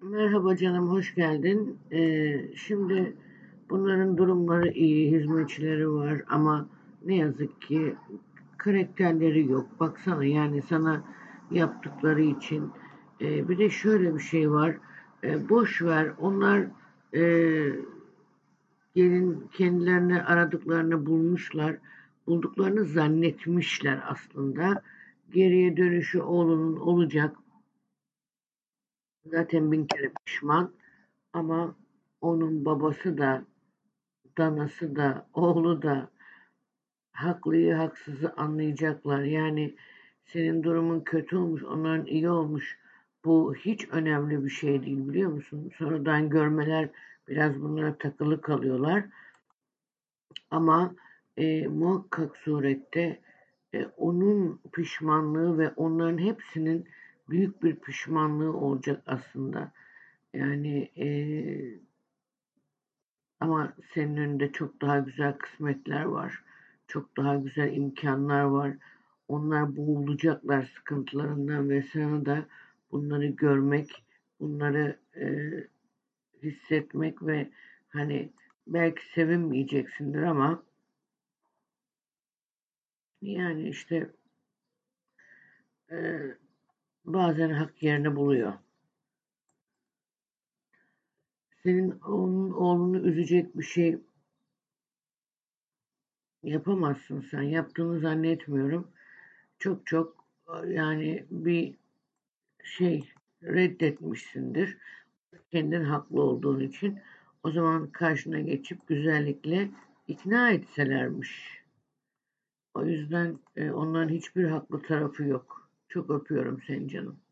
Merhaba canım, hoş geldin. Şimdi bunların durumları iyi, hizmetçileri var ama ne yazık ki karakterleri yok. Baksana yani sana yaptıkları için. Bir de şöyle bir şey var. Boş ver, onlar e, gelin kendilerini aradıklarını bulmuşlar. Bulduklarını zannetmişler aslında. Geriye dönüşü oğlunun olacak. Zaten bin kere pişman. Ama onun babası da, danası da, oğlu da haklıyı haksızı anlayacaklar. Yani senin durumun kötü olmuş, onların iyi olmuş. Bu hiç önemli bir şey değil biliyor musun? Sonradan görmeler biraz bunlara takılı kalıyorlar. Ama muhakkak surette onun pişmanlığı ve onların hepsinin büyük bir pişmanlığı olacak aslında. Yani ama senin önünde çok daha güzel kısmetler var. Çok daha güzel imkanlar var. Onlar boğulacaklar sıkıntılarından ve sana da bunları görmek, bunları hissetmek ve hani belki sevinmeyeceksindir ama yani işte e, bazen hak yerini buluyor. Senin onun oğlunu üzecek bir şey yapamazsın sen. Yaptığını zannetmiyorum. Çok çok yani bir şey reddetmişsindir. Kendin haklı olduğun için. O zaman karşına geçip güzellikle ikna etselermiş. O yüzden onların hiçbir haklı tarafı yok. Çok öpüyorum seni canım.